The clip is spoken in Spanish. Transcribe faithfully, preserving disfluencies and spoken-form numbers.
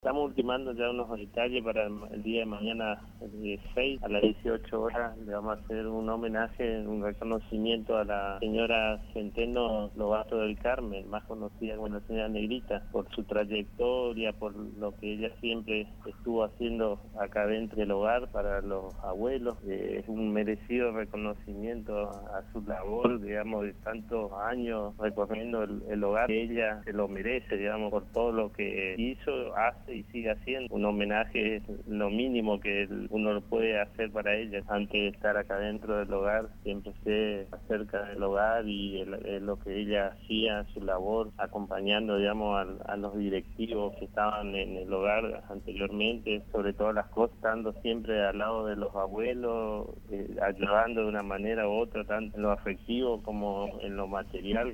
Estamos ultimando ya unos detalles para el día de mañana, el dieciséis, a las dieciocho horas, le vamos a hacer un homenaje, un reconocimiento a la señora Centeno Lobato del Carmen, más conocida como la señora Negrita, por su trayectoria, por lo que ella siempre estuvo haciendo acá dentro del hogar para los abuelos. Eh, es un merecido reconocimiento a, a su labor, digamos, de tantos años recorriendo el, el hogar. Ella se lo merece, digamos, por todo lo que hizo, hace y sigue haciendo. Un homenaje es lo mínimo que uno puede hacer para ella antes de estar acá dentro del hogar. Siempre esté acerca del hogar y el, el, lo que ella hacía, su labor, acompañando, digamos, a, a los directivos que estaban en el hogar anteriormente, sobre todas las cosas, estando siempre al lado de los abuelos, eh, ayudando de una manera u otra, tanto en lo afectivo como en lo material.